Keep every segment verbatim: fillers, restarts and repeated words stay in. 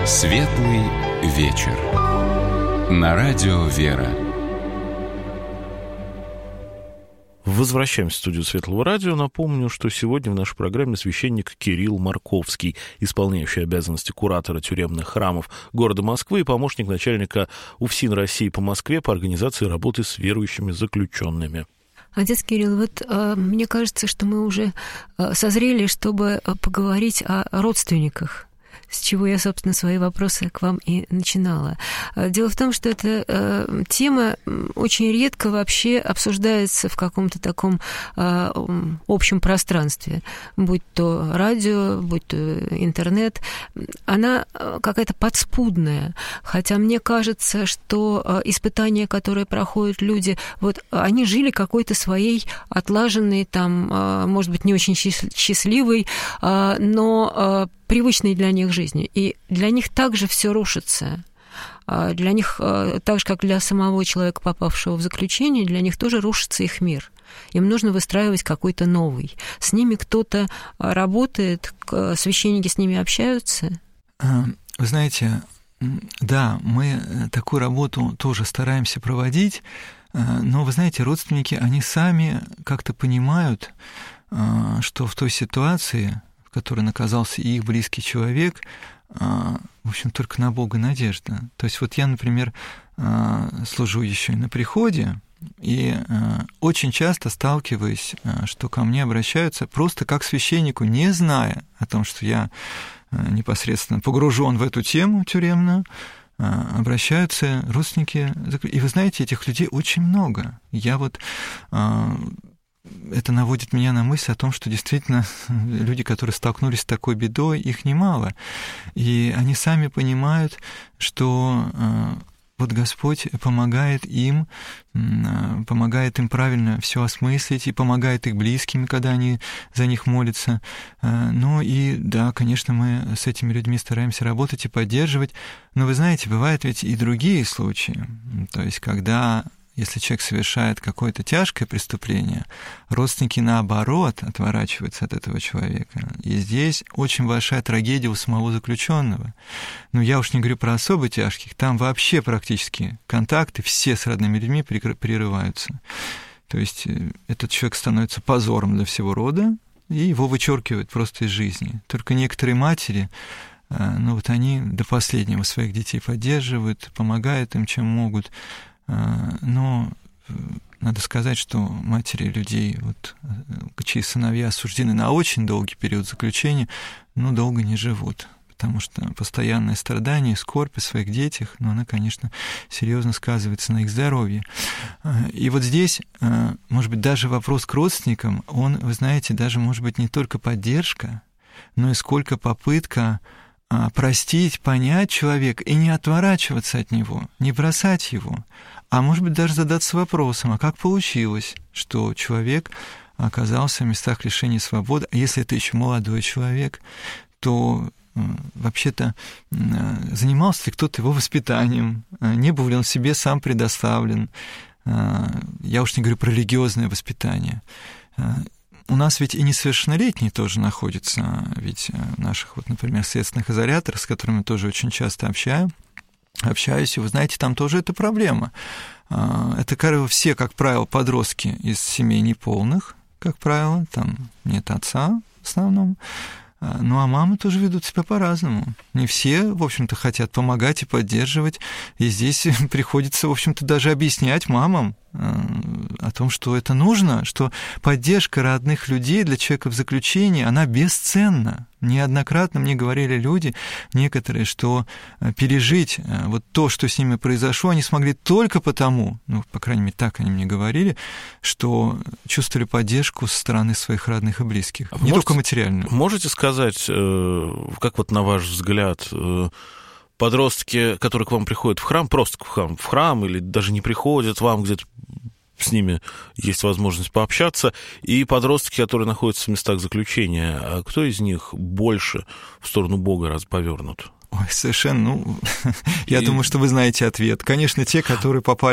Светлый вечер. На радио «Вера». Возвращаемся в студию Светлого радио. Напомню, что сегодня в нашей программе священник Кирилл Марковский, исполняющий обязанности куратора тюремных храмов города Москвы и помощник начальника УФСИН России по Москве по организации работы с верующими заключенными. Отец Кирилл, вот э, мне кажется, что мы уже э, созрели, чтобы поговорить о родственниках, с чего я, собственно, свои вопросы к вам и начинала. Дело в том, что эта э, тема очень редко вообще обсуждается в каком-то таком э, общем пространстве, будь то радио, будь то интернет. Она какая-то подспудная, хотя мне кажется, что испытания, которые проходят люди, вот они жили какой-то своей отлаженной, там, э, может быть, не очень счастливой, э, но э, привычной для них жизни. И для них также все рушится. Для них, так же, как для самого человека, попавшего в заключение, для них тоже рушится их мир. Им нужно выстраивать какой-то новый. С ними кто-то работает, священники с ними общаются. Вы знаете, да, мы такую работу тоже стараемся проводить, но, вы знаете, родственники, они сами как-то понимают, что в той ситуации, в которой оказался и их близкий человек, в общем, только на Бога надежда. То есть вот я, например, служу еще и на приходе, и очень часто сталкиваюсь, что ко мне обращаются просто как к священнику, не зная о том, что я непосредственно погружен в эту тему тюремную, обращаются родственники. И вы знаете, этих людей очень много. Я вот... Это наводит меня на мысль о том, что действительно люди, которые столкнулись с такой бедой, их немало. И они сами понимают, что вот Господь помогает им, помогает им правильно все осмыслить и помогает их близким, когда они за них молятся. Ну и да, конечно, мы с этими людьми стараемся работать и поддерживать. Но вы знаете, бывают ведь и другие случаи. То есть когда... Если человек совершает какое-то тяжкое преступление, родственники, наоборот, отворачиваются от этого человека. И здесь очень большая трагедия у самого заключенного. Ну, я уж не говорю про особо тяжких, там вообще практически контакты все с родными людьми прерываются. То есть этот человек становится позором для всего рода, и его вычеркивают просто из жизни. Только некоторые матери, ну вот они до последнего своих детей поддерживают, помогают им, чем могут. Но надо сказать, что матери людей, вот, чьи сыновья осуждены на очень долгий период заключения, ну, долго не живут, потому что постоянное страдание, скорбь о своих детях, ну, она, конечно, серьезно сказывается на их здоровье. И вот здесь, может быть, даже вопрос к родственникам, он, вы знаете, даже, может быть, не только поддержка, но и сколько попытка простить, понять человека и не отворачиваться от него, не бросать его, а может быть даже задаться вопросом, а как получилось, что человек оказался в местах лишения свободы, а если это еще молодой человек, то вообще-то занимался ли кто-то его воспитанием, не был ли он себе сам предоставлен, я уж не говорю про религиозное воспитание. У нас ведь и несовершеннолетние тоже находятся, ведь наших, вот, например, следственных изоляторов, с которыми тоже очень часто общаю, общаюсь, и вы знаете, там тоже это проблема. Это все, как правило, подростки из семей неполных, как правило, там нет отца в основном, ну а мамы тоже ведут себя по-разному. Не все, в общем-то, хотят помогать и поддерживать, и здесь приходится, в общем-то, даже объяснять мамам о том, что это нужно, что поддержка родных людей для человека в заключении, она бесценна. Неоднократно мне говорили люди, некоторые, что пережить вот то, что с ними произошло, они смогли только потому, ну, по крайней мере, так они мне говорили, что чувствовали поддержку со стороны своих родных и близких, а не можете, только материальную. Можете сказать, как вот на ваш взгляд, подростки, которые к вам приходят в храм, просто в храм, в храм или даже не приходят, вам где-то с ними есть возможность пообщаться, и подростки, которые находятся в местах заключения, а кто из них больше в сторону Бога раз повернут? Ой, совершенно, ну, я и... думаю, что вы знаете ответ. Конечно, те, которые попали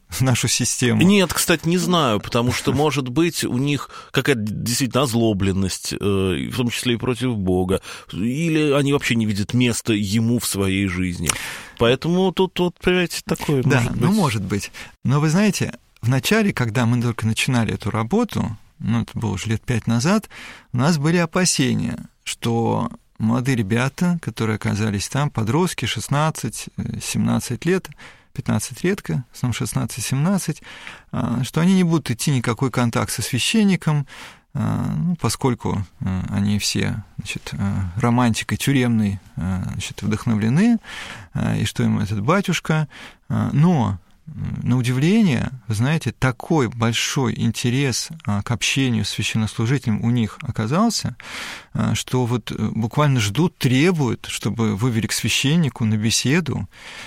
нашу систему? Нет, кстати, не знаю, потому что, может быть, у них какая-то действительно озлобленность, в том числе и против Бога, или они вообще не видят места ему в своей жизни. Поэтому тут, вот, понимаете, такое да, может быть. ну, может быть. Но вы знаете, вначале, когда мы только начинали эту работу, ну, это было уже лет пять назад, у нас были опасения, что молодые ребята, которые оказались там, подростки, шестнадцать-семнадцать лет, пятнадцать редко, в основном шестнадцать-семнадцать, что они не будут идти никакой контакт со священником, ну, поскольку они все, значит, романтикой тюремной, значит, вдохновлены, и что им этот батюшка. Но, на удивление, вы знаете, такой большой интерес к общению с священнослужителем у них оказался, что вот буквально ждут, требуют, чтобы вывели к священнику на беседу.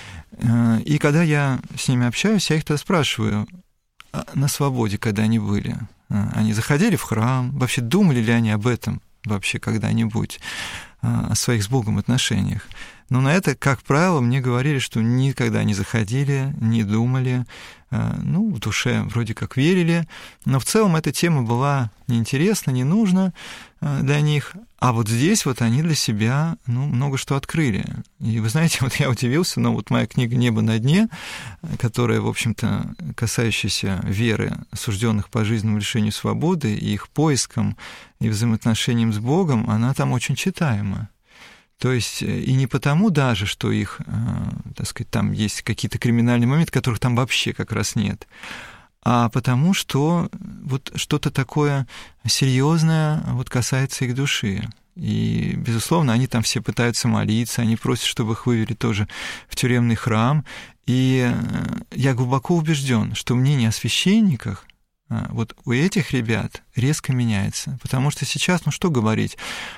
И когда я с ними общаюсь, я их тогда спрашиваю, на свободе, когда они были, они заходили в храм, вообще думали ли они об этом вообще когда-нибудь, о своих с Богом отношениях? Но на это, как правило, мне говорили, что никогда не заходили, не думали, ну, в душе вроде как верили, но в целом эта тема была неинтересна, не нужна для них. А вот здесь вот они для себя, ну, много что открыли. И вы знаете, вот я удивился, но вот моя книга «Небо на дне», которая, в общем-то, касающаяся веры осужденных по жизненному лишению свободы и их поискам и взаимоотношениям с Богом, она там очень читаема. То есть, и не потому даже, что их, так сказать, там есть какие-то криминальные моменты, которых там вообще как раз нет, а потому что вот что-то такое серьезное вот касается их души. И, безусловно, они там все пытаются молиться, они просят, чтобы их вывели тоже в тюремный храм. И я глубоко убежден, что мнение о священниках вот у этих ребят резко меняется. Потому что сейчас, ну что говорить,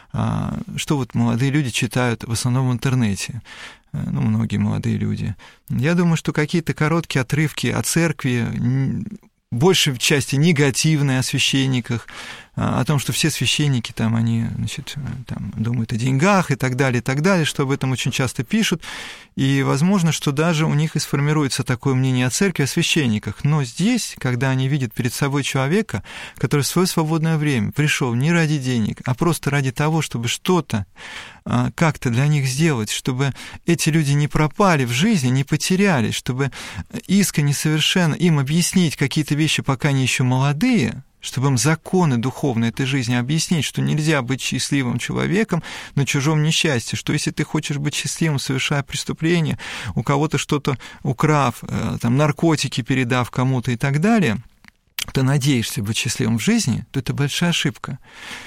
что вот молодые люди читают в основном в интернете, ну, многие молодые люди. Я думаю, что какие-то короткие отрывки о церкви, большей части негативные о священниках, о том, что все священники там, они, значит, там, думают о деньгах и так далее, и так далее, что об этом очень часто пишут, и возможно, что даже у них и сформируется такое мнение о церкви, о священниках. Но здесь, когда они видят перед собой человека, который в свое свободное время пришел не ради денег, а просто ради того, чтобы что-то как-то для них сделать, чтобы эти люди не пропали в жизни, не потерялись, чтобы искренне совершенно им объяснить какие-то вещи, пока они еще молодые, чтобы им законы духовной этой жизни объяснить, что нельзя быть счастливым человеком на чужом несчастье, что если ты хочешь быть счастливым, совершая преступление, у кого-то что-то украв, там, наркотики передав кому-то и так далее, ты надеешься быть счастливым в жизни, то это большая ошибка.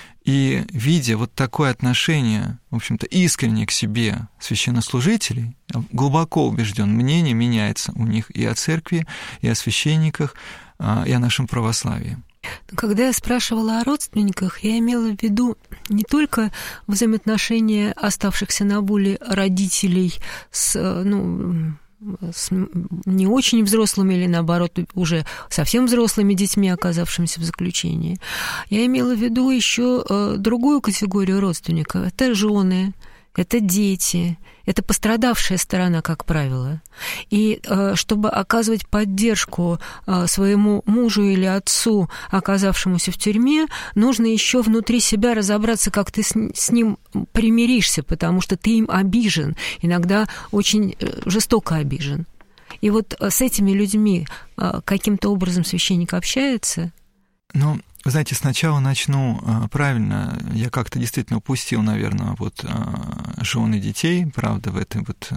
И видя вот такое отношение, в общем-то, искренне к себе священнослужителей, глубоко убежден, мнение меняется у них и о церкви, и о священниках, и о нашем православии. Когда я спрашивала о родственниках, я имела в виду не только взаимоотношения оставшихся на воле родителей с, ну, с не очень взрослыми или, наоборот, уже совсем взрослыми детьми, оказавшимися в заключении. Я имела в виду еще другую категорию родственников. Это жены, это дети, это пострадавшая сторона, как правило. И чтобы оказывать поддержку своему мужу или отцу, оказавшемуся в тюрьме, нужно еще внутри себя разобраться, как ты с ним примиришься, потому что ты им обижен, иногда очень жестоко обижен. И вот с этими людьми каким-то образом священник общается? Ну, вы знаете, сначала начну правильно. Я как-то действительно упустил, наверное, вот жены детей, правда, в этой вот...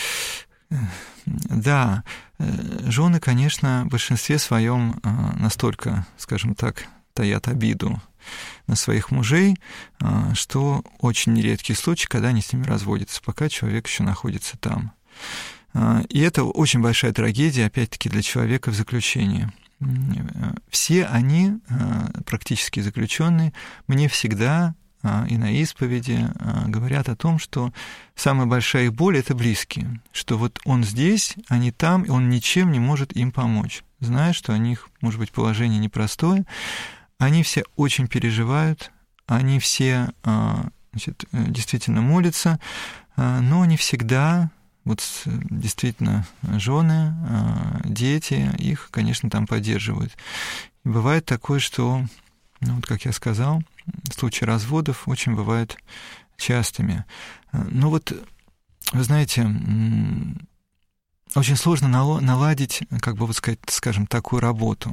Да, жены, конечно, в большинстве своем настолько, скажем так, таят обиду на своих мужей, что очень нередкий случай, когда они с ними разводятся, пока человек еще находится там. И это очень большая трагедия, опять-таки, для человека в заключении. Все они, практически заключенные, мне всегда и на исповеди говорят о том, что самая большая их боль — это близкие, что вот он здесь, они там, и он ничем не может им помочь, зная, что у них, может быть, положение непростое. Они все очень переживают, они все, значит, действительно молятся, но не всегда вот действительно жены, дети, их, конечно, там поддерживают. И бывает такое, что, ну, вот как я сказал, случаи разводов очень бывают частыми. Ну вот, вы знаете, очень сложно наладить, как бы вот сказать, скажем, такую работу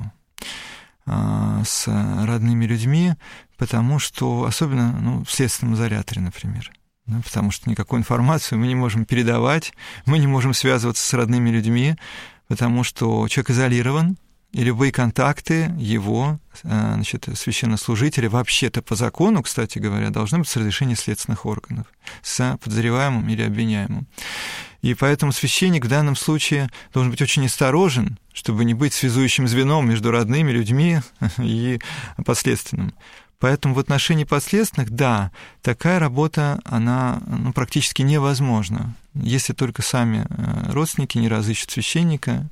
с родными людьми, потому что, особенно, ну, в следственном изоляторе, например, да, потому что никакую информацию мы не можем передавать, мы не можем связываться с родными людьми, потому что человек изолирован, и любые контакты его, значит, священнослужителя, вообще-то по закону, кстати говоря, должны быть с разрешения следственных органов, с подозреваемым или обвиняемым. И поэтому священник в данном случае должен быть очень осторожен, чтобы не быть связующим звеном между родными людьми и подследственным. Поэтому в отношении подследственных, да, такая работа, она, ну, практически невозможна, если только сами родственники не разыщут священника,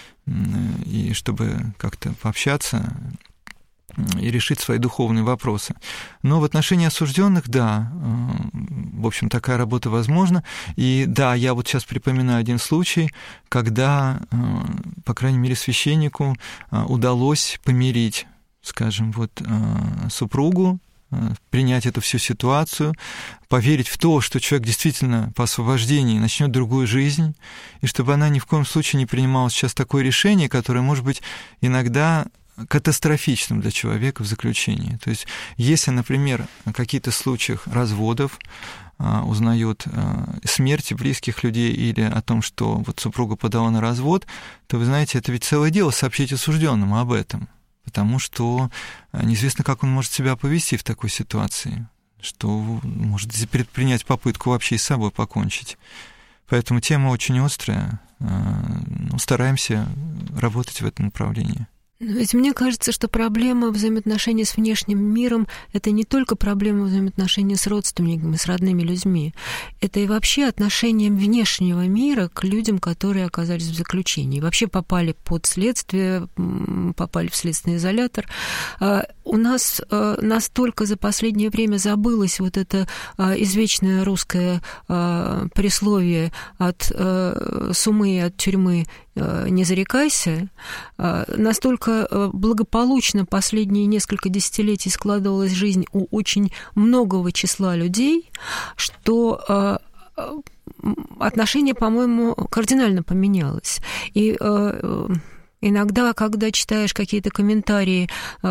и чтобы как-то пообщаться и решить свои духовные вопросы. Но в отношении осужденных, да, в общем, такая работа возможна. И да, я вот сейчас припоминаю один случай, когда, по крайней мере, священнику удалось помирить, скажем, вот супругу, принять эту всю ситуацию, поверить в то, что человек действительно по освобождении начнет другую жизнь, и чтобы она ни в коем случае не принимала сейчас такое решение, которое может быть иногда катастрофичным для человека в заключении. То есть, если, например, в каких-то случаях разводов узнают смерти близких людей или о том, что вот супруга подала на развод, то, вы знаете, это ведь целое дело сообщить осужденному об этом. Потому что неизвестно, как он может себя повести в такой ситуации, что может предпринять попытку вообще с собой покончить. Поэтому тема очень острая, но стараемся работать в этом направлении. Ведь мне кажется, что проблема взаимоотношений с внешним миром — это не только проблема взаимоотношений с родственниками, с родными людьми. Это и вообще отношение внешнего мира к людям, которые оказались в заключении. Вообще попали под следствие, попали в следственный изолятор. У нас настолько за последнее время забылось вот это извечное русское присловие «от сумы и от тюрьмы не зарекайся», настолько благополучно последние несколько десятилетий складывалась жизнь у очень многого числа людей, что отношение, по-моему, кардинально поменялось. И иногда, когда читаешь какие-то комментарии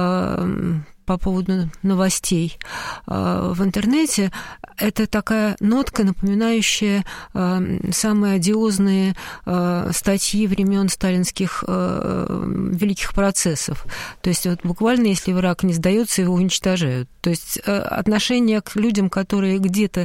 по поводу новостей в интернете, это такая нотка, напоминающая самые одиозные статьи времен сталинских великих процессов. То есть вот буквально, если враг не сдается, его уничтожают. То есть отношение к людям, которые где-то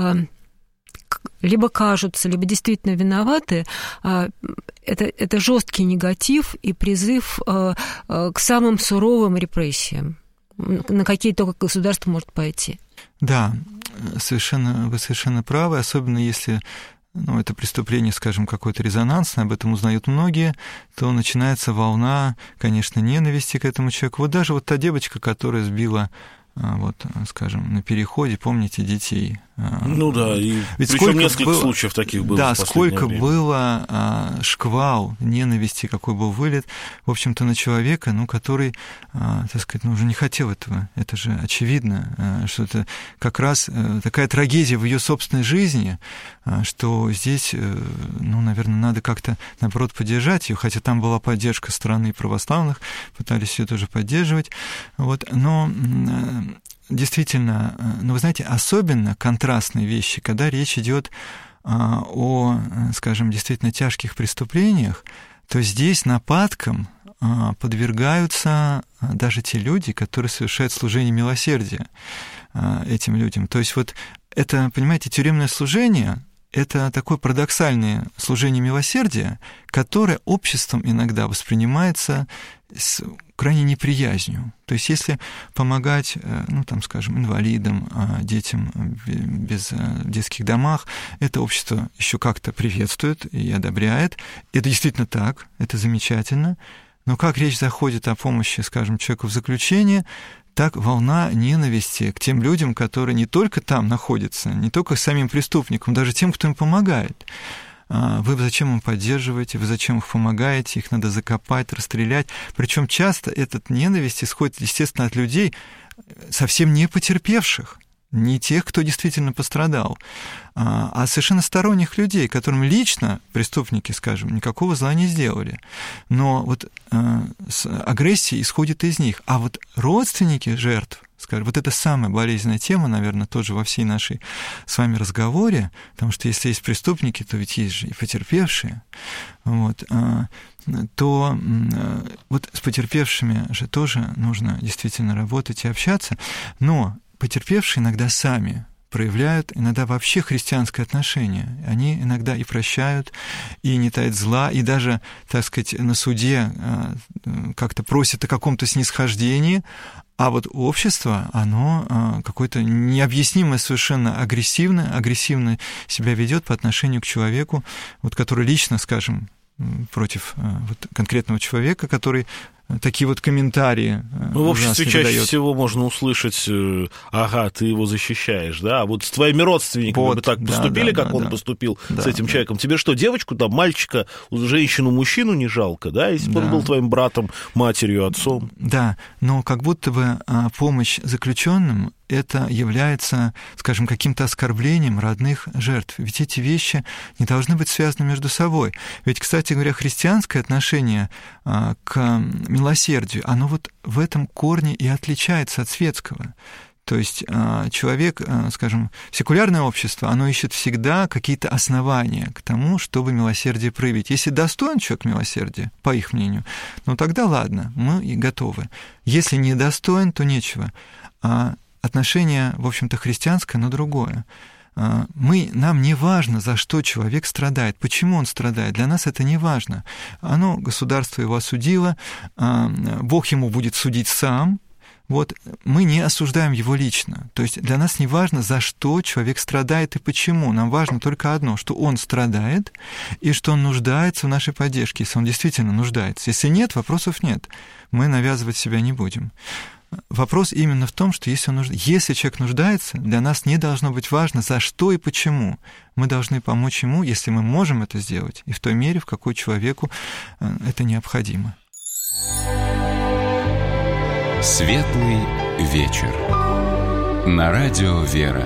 либо кажутся, либо действительно виноваты, это, это жесткий негатив и призыв к самым суровым репрессиям, на какие только государство может пойти. Да, совершенно, вы совершенно правы, особенно если, ну, это преступление, скажем, какое-то резонансное, об этом узнают многие, то начинается волна, конечно, ненависти к этому человеку. Вот даже вот та девочка, которая сбила, вот, скажем, на переходе, помните, детей. Ну да, и ведь причем несколько было, случаев таких было. Да, в последнее сколько время. было а, шквал ненависти, какой был вылет, в общем-то, на человека, ну, который, а, так сказать, ну, уже не хотел этого. Это же очевидно, а, что это как раз а, такая трагедия в ее собственной жизни, а, что здесь, а, ну, наверное, надо как-то, наоборот, поддержать ее, хотя там была поддержка стороны православных, пытались ее тоже поддерживать, вот, но... Действительно, ну, вы знаете, особенно контрастные вещи, когда речь идет о, скажем, действительно тяжких преступлениях, то здесь нападкам подвергаются даже те люди, которые совершают служение милосердия этим людям. То есть вот это, понимаете, тюремное служение — это такое парадоксальное служение милосердия, которое обществом иногда воспринимается с крайней неприязнью. То есть если помогать, ну, там, скажем, инвалидам, детям без, в детских домах, это общество еще как-то приветствует и одобряет. Это действительно так, это замечательно. Но как речь заходит о помощи, скажем, человеку в заключении, так волна ненависти к тем людям, которые не только там находятся, не только самим преступникам, даже тем, кто им помогает. вы зачем их поддерживаете, вы зачем их помогаете, их надо закопать, расстрелять. Причем часто эта ненависть исходит, естественно, от людей, совсем не потерпевших, не тех, кто действительно пострадал, а совершенно сторонних людей, которым лично преступники, скажем, никакого зла не сделали. Но вот агрессия исходит из них. А вот родственники жертв, скажем, вот это самая болезненная тема, наверное, тоже во всей нашей с вами разговоре, потому что если есть преступники, то ведь есть же и потерпевшие, вот, то вот с потерпевшими же тоже нужно действительно работать и общаться, но потерпевшие иногда сами проявляют иногда вообще христианское отношение. Они иногда и прощают, и не таят зла, и даже, так сказать, на суде как-то просят о каком-то снисхождении, а вот общество, оно какое-то необъяснимое, совершенно агрессивно, агрессивно себя ведет по отношению к человеку, вот, который лично, скажем, против вот, конкретного человека, который такие вот комментарии. Ну, в обществе чаще выдает. всего можно услышать, ага, ты его защищаешь, да, а вот с твоими родственниками вот, бы так да, поступили, да, как да, он да. поступил да, с этим да. человеком. Тебе что, девочку, там, мальчика, женщину, мужчину не жалко, да, если бы да. он был твоим братом, матерью, отцом? Да, но как будто бы помощь заключенным это является, скажем, каким-то оскорблением родных жертв. Ведь эти вещи не должны быть связаны между собой. Ведь, кстати говоря, христианское отношение к милосердию, оно вот в этом корне и отличается от светского. То есть человек, скажем, секулярное общество, оно ищет всегда какие-то основания к тому, чтобы милосердие проявить. Если достоин человек милосердия, по их мнению, ну тогда ладно, мы и готовы. Если не достоин, то нечего. Отношение, в общем-то, христианское, но другое. Мы, нам не важно, за что человек страдает, почему он страдает, для нас это не важно. Оно, государство его осудило, Бог ему будет судить сам, вот, мы не осуждаем его лично. То есть для нас не важно, за что человек страдает и почему. Нам важно только одно, что он страдает и что он нуждается в нашей поддержке, если он действительно нуждается. Если нет, вопросов нет. Мы навязывать себя не будем. Вопрос именно в том, что если, он нужд... если человек нуждается, для нас не должно быть важно, за что и почему. Мы должны помочь ему, если мы можем это сделать, и в той мере, в какой человеку это необходимо. Светлый вечер. На радио «Вера».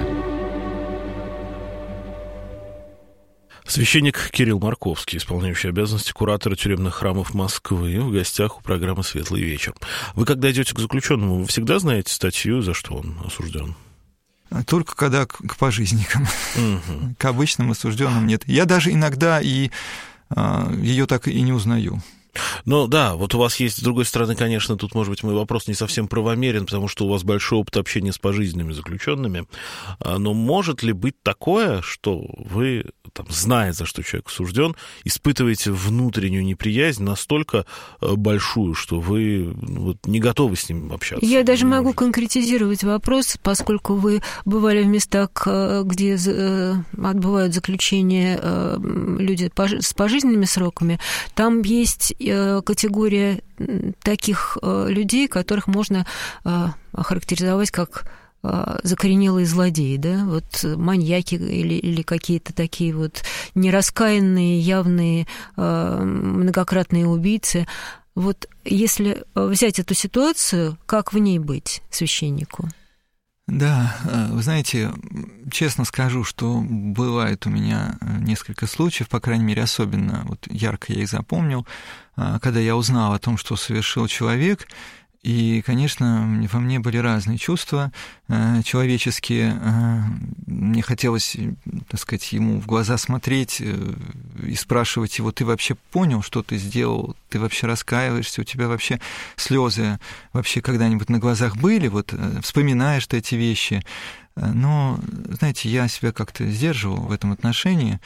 Священник Кирилл Марковский, исполняющий обязанности куратора тюремных храмов Москвы, в гостях у программы «Светлый вечер». Вы, когда идете к заключенному, вы всегда знаете статью, за что он осужден? Только когда к, к пожизненникам. Угу. К обычным осужденным нет. Я даже иногда и а, ее так и не узнаю. Ну да, вот у вас есть, с другой стороны, конечно, тут, может быть, мой вопрос не совсем правомерен, потому что у вас большой опыт общения с пожизненными заключенными. Но может ли быть такое, что вы, там, зная, за что человек осужден, испытываете внутреннюю неприязнь настолько большую, что вы вот, не готовы с ним общаться? Я даже могу конкретизировать вопрос, поскольку вы бывали в местах, где отбывают заключение люди с пожизненными сроками. Там есть категория таких людей, которых можно охарактеризовать как закоренелые злодеи, да, вот маньяки или, или какие-то такие вот нераскаянные, явные, многократные убийцы. Вот если взять эту ситуацию, как в ней быть священнику? Да, вы знаете, честно скажу, что бывает у меня несколько случаев, по крайней мере, особенно вот ярко я их запомнил, когда я узнал о том, что совершил человек, и, конечно, во мне были разные чувства человеческие. Мне хотелось, так сказать, ему в глаза смотреть и спрашивать его: ты вообще понял, что ты сделал? Ты вообще раскаиваешься? У тебя вообще слезы вообще когда-нибудь на глазах были? Вот вспоминаешь ты эти вещи? Но, знаете, я себя как-то сдерживал в этом отношении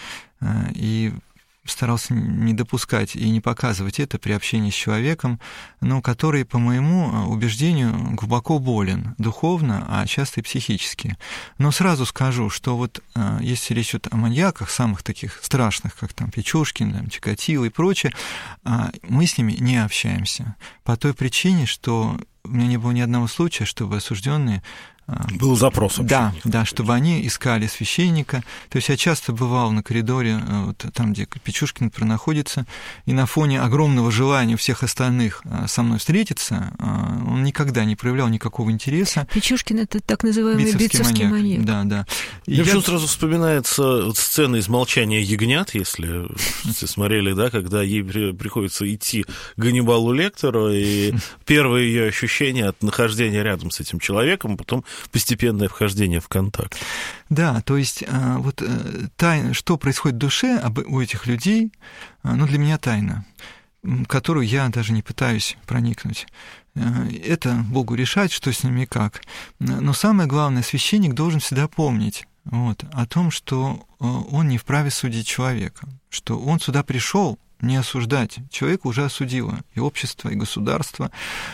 и старался не допускать и не показывать это при общении с человеком, но который, по моему убеждению, глубоко болен духовно, а часто и психически. Но сразу скажу, что вот если речь идет о маньяках, самых таких страшных, как там Печушкин, там, Чикатило и прочее, мы с ними не общаемся. По той причине, что у меня не было ни одного случая, чтобы осужденные Был запрос вообще. Да, да, чтобы они искали священника. То есть я часто бывал на коридоре, вот там, где Печушкин, например, находится, и на фоне огромного желания всех остальных со мной встретиться, он никогда не проявлял никакого интереса. Печушкин — это так называемый битцевский, битцевский маньяк. маньяк. Да, да. И Мне я... почему сразу вспоминается вот сцена из «Молчания ягнят», если все смотрели, да, когда ей приходится идти к Ганнибалу Лектеру, и первое ее ощущение от нахождения рядом с этим человеком, потом постепенное вхождение в контакт. Да, то есть вот тайна, что происходит в душе у этих людей, ну, для меня тайна, которую я даже не пытаюсь проникнуть. Это Богу решать, что с ними и как. Но самое главное, священник должен всегда помнить вот, о том, что он не вправе судить человека, что он сюда пришел не осуждать. Человека уже осудило и общество, и государство,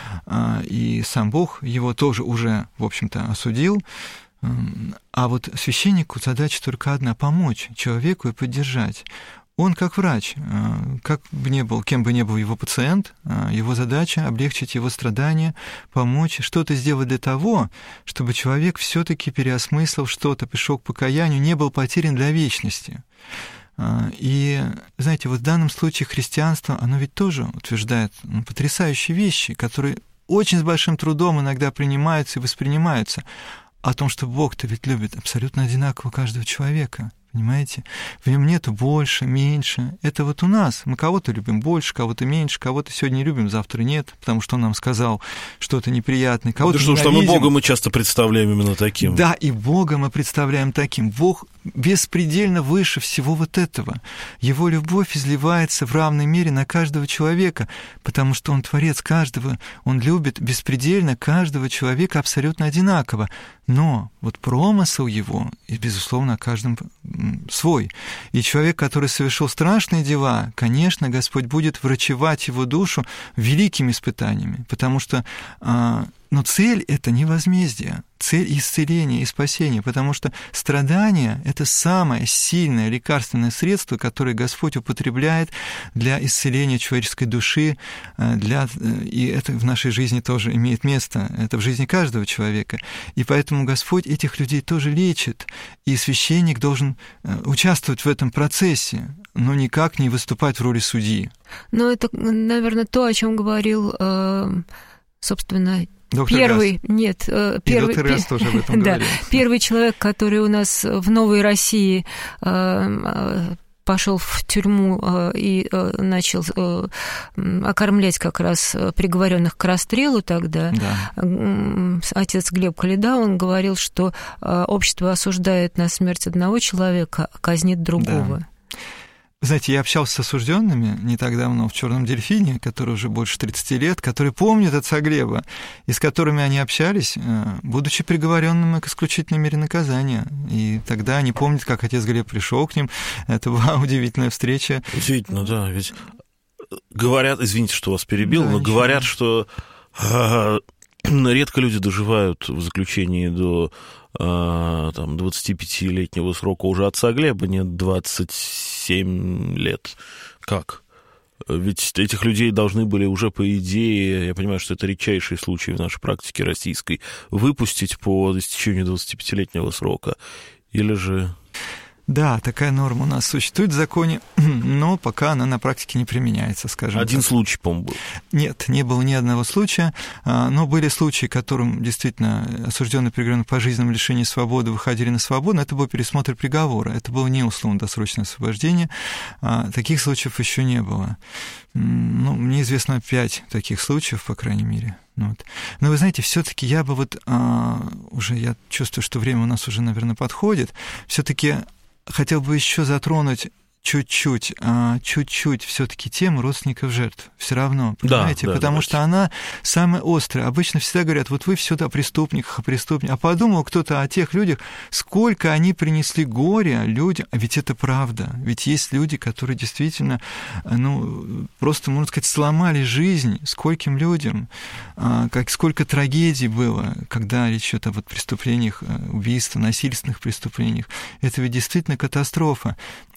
и сам Бог его тоже уже, в общем-то, осудил. А вот священнику задача только одна — помочь человеку и поддержать. Он как врач, как бы ни был, кем бы ни был его пациент, его задача — облегчить его страдания, помочь, что-то сделать для того, чтобы человек все-таки переосмыслил что-то, пришел к покаянию, не был потерян для вечности. И, знаете, вот в данном случае христианство, оно ведь тоже утверждает ну, потрясающие вещи, которые очень с большим трудом иногда принимаются и воспринимаются, о том, что Бог-то ведь любит абсолютно одинаково каждого человека. Понимаете? В нем нету больше, меньше. Это вот у нас. Мы кого-то любим больше, кого-то меньше, кого-то сегодня любим, завтра нет, потому что он нам сказал что-то неприятное. Кого-то да что, что мы Бога мы часто представляем именно таким. Да, и Бога мы представляем таким. Бог беспредельно выше всего вот этого. Его любовь изливается в равной мере на каждого человека, потому что Он творец каждого. Он любит беспредельно каждого человека абсолютно одинаково. Но вот промысел его, и, безусловно, о каждом свой. И человек, который совершил страшные дела, конечно, Господь будет врачевать его душу великими испытаниями, потому что но цель — это не возмездие, цель исцеления и спасения, потому что страдание — это самое сильное лекарственное средство, которое Господь употребляет для исцеления человеческой души, для... и это в нашей жизни тоже имеет место, это в жизни каждого человека. И поэтому Господь этих людей тоже лечит, и священник должен участвовать в этом процессе, но никак не выступать в роли судьи. Ну, это, наверное, то, о чем говорил, собственно, доктор первый, Гас. нет, первый, доктор Гас тоже об этом да, говорил. Первый человек, который у нас в Новой России пошел в тюрьму и начал окормлять как раз приговоренных к расстрелу тогда, да. Отец Глеб Коляда, он говорил, что общество осуждает на смерть одного человека, а казнит другого. Да. Знаете, я общался с осужденными не так давно в «Черном дельфине», который уже больше тридцати лет, которые помнят отца Глеба, и с которыми они общались, будучи приговоренными к исключительной мере наказания. И тогда они помнят, как отец Глеб пришел к ним. Это была удивительная встреча. Удивительно, да. Ведь говорят, извините, что вас перебил, да, но ничего. Говорят, что редко люди доживают в заключении до там, двадцатипятилетнего срока. Уже отца Глеба нет двадцать семь лет. Как? Ведь этих людей должны были уже, по идее, я понимаю, что это редчайший случай в нашей практике российской, выпустить по достижению двадцатипятилетнего срока. Или же... Да, такая норма у нас существует в законе, но пока она на практике не применяется, скажем Один так. случай, по-моему, был. Нет, не было ни одного случая, но были случаи, которым действительно осужденные приговоренные к пожизненному лишению свободы выходили на свободу, но это был пересмотр приговора, это было не условно-досрочное освобождение, таких случаев еще не было. Ну, мне известно пять таких случаев, по крайней мере. Вот. Но вы знаете, все-таки я бы вот а, уже, я чувствую, что время у нас уже, наверное, подходит, все-таки хотел бы еще затронуть чуть-чуть, чуть-чуть все-таки тему родственников жертв. Все равно, понимаете? Да, да, потому давайте. что она самая острая. Обычно всегда говорят, вот вы все о преступниках, о преступниках. А подумал кто-то о тех людях, сколько они принесли горя людям. А ведь это правда. Ведь есть люди, которые действительно, ну, просто, можно сказать, сломали жизнь скольким людям. Как, сколько трагедий было, когда речь идет о вот преступлениях, убийствах, насильственных преступлениях. Это ведь действительно катастрофа.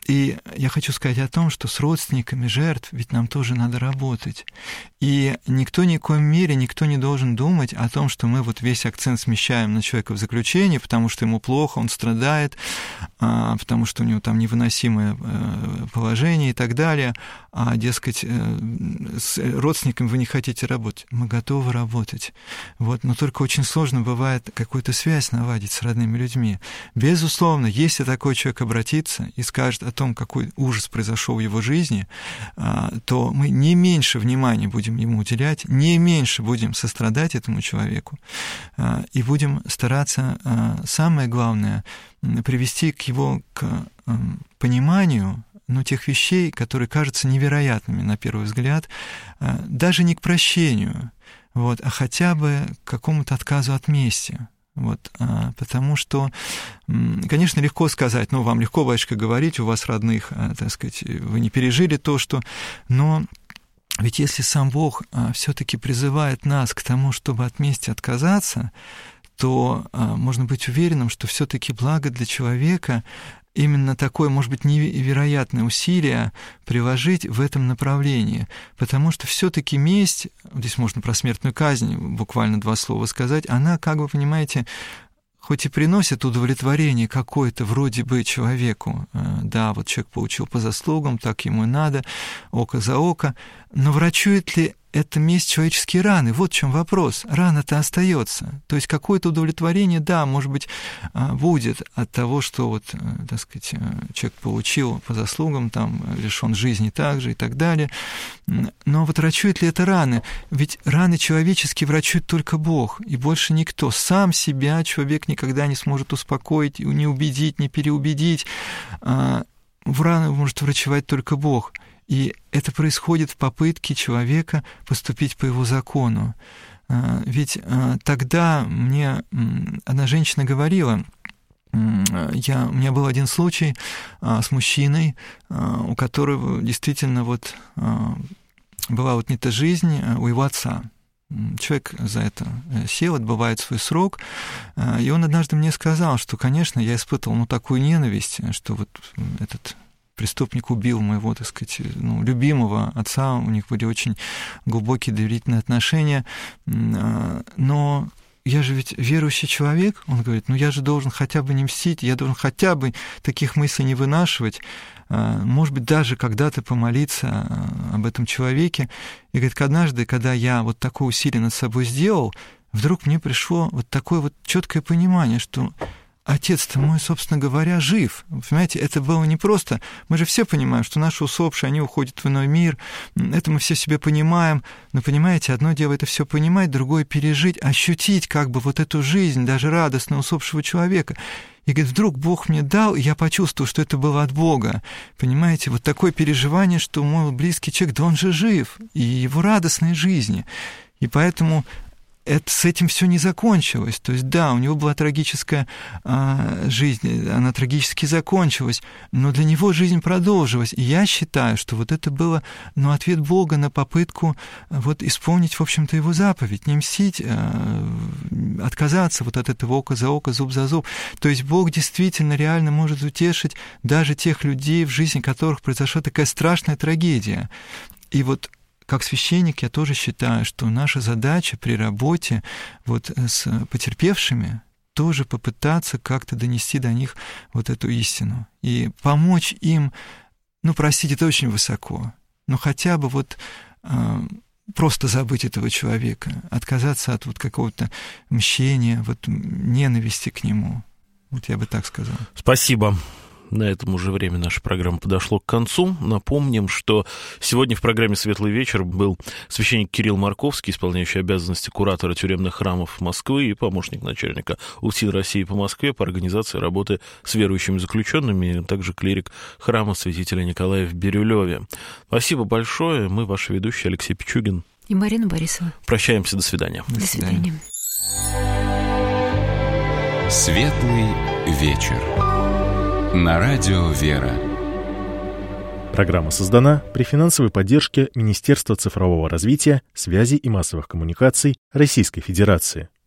И я хочу сказать о том, что с родственниками жертв ведь нам тоже надо работать. И никто ни в коем мере, никто не должен думать о том, что мы вот весь акцент смещаем на человека в заключении, потому что ему плохо, он страдает, потому что у него там невыносимое положение и так далее. А, дескать, с родственниками вы не хотите работать. Мы готовы работать. Вот. Но только очень сложно бывает какую-то связь наладить с родными людьми. Безусловно, если такой человек обратится и скажет о том, какой ужас произошел в его жизни, то мы не меньше внимания будем ему уделять, не меньше будем сострадать этому человеку и будем стараться, самое главное, привести к его к пониманию, ну, тех вещей, которые кажутся невероятными на первый взгляд, даже не к прощению, вот, а хотя бы к какому-то отказу от мести. Вот, а, потому что, конечно, легко сказать, ну, вам легко, батюшка, говорить, у вас родных, а, так сказать, вы не пережили то, что... Но ведь если сам Бог а, все-таки призывает нас к тому, чтобы от мести отказаться, то а, можно быть уверенным, что все-таки благо для человека именно такое, может быть, невероятное усилие приложить в этом направлении, потому что все-таки месть, здесь можно про смертную казнь буквально два слова сказать, она, как вы понимаете, хоть и приносит удовлетворение какое-то вроде бы человеку, да, вот человек получил по заслугам, так ему и надо, око за око, но врачует ли это месть человеческие раны? Вот в чем вопрос. Рана-то остается. То есть какое-то удовлетворение, да, может быть, будет от того, что вот, так сказать, человек получил по заслугам, там, лишён жизни также и так далее. Но вот врачует ли это раны? Ведь раны человеческие врачует только Бог, и больше никто. Сам себя человек никогда не сможет успокоить, не убедить, не переубедить. В раны может врачевать только Бог. И это происходит в попытке человека поступить по его закону. Ведь тогда мне одна женщина говорила, я, у меня был один случай с мужчиной, у которого действительно вот была отнята жизнь у его отца. Человек за это сел, отбывает свой срок, и он однажды мне сказал, что, конечно, я испытывал ну, такую ненависть, что вот этот... преступник убил моего, так сказать, ну, любимого отца, у них были очень глубокие доверительные отношения, но я же ведь верующий человек, он говорит, ну я же должен хотя бы не мстить, я должен хотя бы таких мыслей не вынашивать, может быть, даже когда-то помолиться об этом человеке. И говорит, однажды, когда я вот такое усилие над собой сделал, вдруг мне пришло вот такое вот четкое понимание, что отец-то мой, собственно говоря, жив. Понимаете, это было не просто... Мы же все понимаем, что наши усопшие, они уходят в иной мир. Это мы все себе понимаем. Но, понимаете, одно дело это все понимать, другое пережить, ощутить как бы вот эту жизнь, даже радостно усопшего человека. И, говорит, вдруг Бог мне дал, и я почувствовал, что это было от Бога. Понимаете, вот такое переживание, что мой близкий человек, да он же жив, и его радостной жизни. И поэтому... Это, с этим все не закончилось. То есть, да, у него была трагическая а, жизнь, она трагически закончилась, но для него жизнь продолжилась. И я считаю, что вот это было ну, ответ Бога на попытку вот, исполнить, в общем-то, его заповедь, не мстить, а, отказаться вот от этого око за око, зуб за зуб. То есть Бог действительно реально может утешить даже тех людей, в жизни которых произошла такая страшная трагедия. И вот как священник я тоже считаю, что наша задача при работе вот с потерпевшими тоже попытаться как-то донести до них вот эту истину и помочь им, ну, простите, это очень высоко, но хотя бы вот э, просто забыть этого человека, отказаться от вот какого-то мщения, вот ненависти к нему. Вот я бы так сказал. Спасибо. На этом уже время нашей программы подошло к концу. Напомним, что сегодня в программе «Светлый вечер» был священник Кирилл Марковский, исполняющий обязанности куратора тюремных храмов Москвы и помощник начальника УСИН России по Москве по организации работы с верующими заключенными, а также клирик храма святителя Николая в Бирюлеве. Спасибо большое. Мы, ваши ведущие, Алексей Пичугин и Марина Борисова. Прощаемся. До свидания. До свидания. «Светлый вечер» на радио «Вера». Программа создана при финансовой поддержке Министерства цифрового развития, связи и массовых коммуникаций Российской Федерации.